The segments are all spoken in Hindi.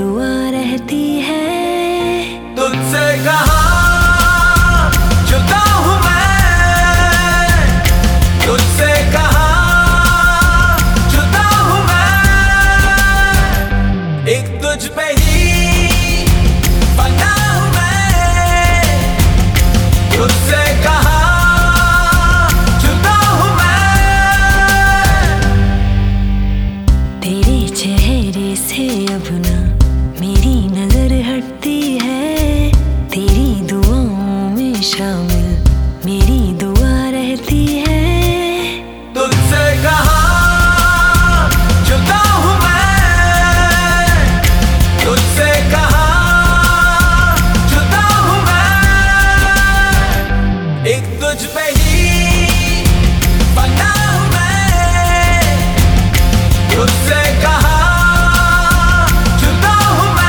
दुआ रहती है। तुझसे कहाँ जुदा हूँ मैं, तुझसे कहाँ जुदा हूँ मैं, एक तुझ पे ही बना हूँ मैं। तुझसे कहाँ जुदा हूँ मैं, तेरे चेहरे से अब ना मेरी नजर हटती है। तेरी दुआओं में शामिल मेरी दुआ रहती है। तुझसे कहाँ जुदा हूँ मैं, तुझसे कहाँ जुदा हूँ मैं, एक तुझ पे ही बना हूँ मैं। तुझसे कहाँ जुदा हूँ मैं।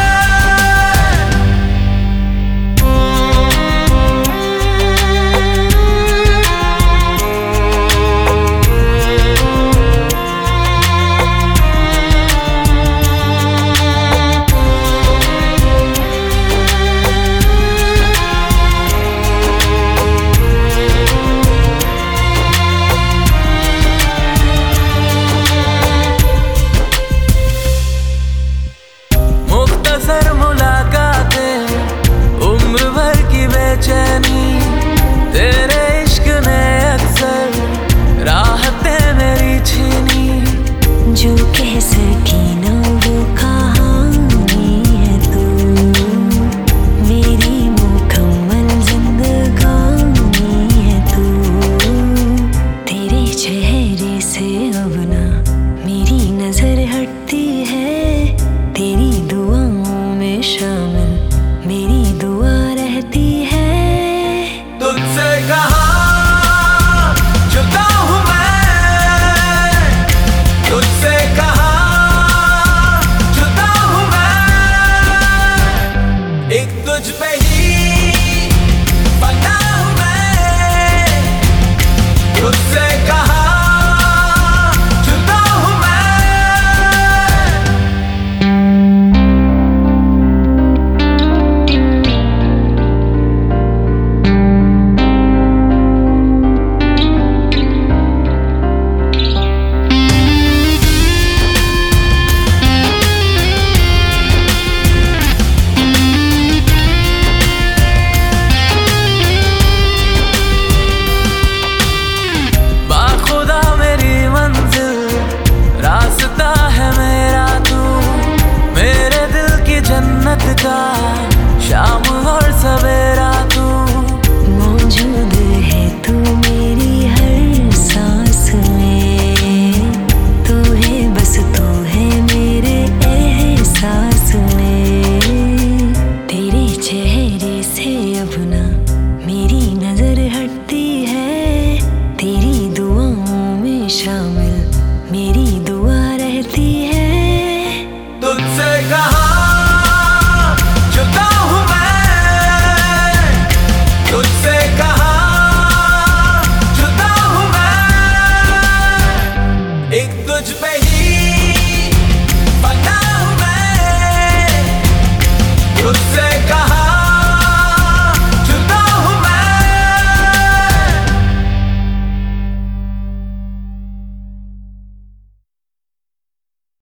मुख्तसर मुलाकातें, उम्र भर की बेचैनी, तेरे इश्क ने अक्सर राहतें मेरी छीनी। जो कह सकी ना वो कहानी है तू, मेरी मुकम्मल जिंदगानी है तू। तेरे चेहरे से अब ना मेरी नजर हटती है। तेरी दुआओं में शामिल मेरी दुआ रहती है। तुझसे कहाँ जुदा हूँ मैं, तुझसे कहाँ जुदा हूँ मैं, एक तुझ पे ही बना हूँ मैं। तुझसे कहाँ जुदा हूँ मैं। बाखुदा मेरी मंजिल, रास्ता है मेरा तू, मेरे दिल की जन्नत का शाम और सवेरा तू। मौजूद है तू मेरी हर सांस में, तू है बस तू है मेरे एहसास में। तेरे चेहरे से अब ना मेरी नजर हटती है। तेरी दुआओं में शामिल मेरी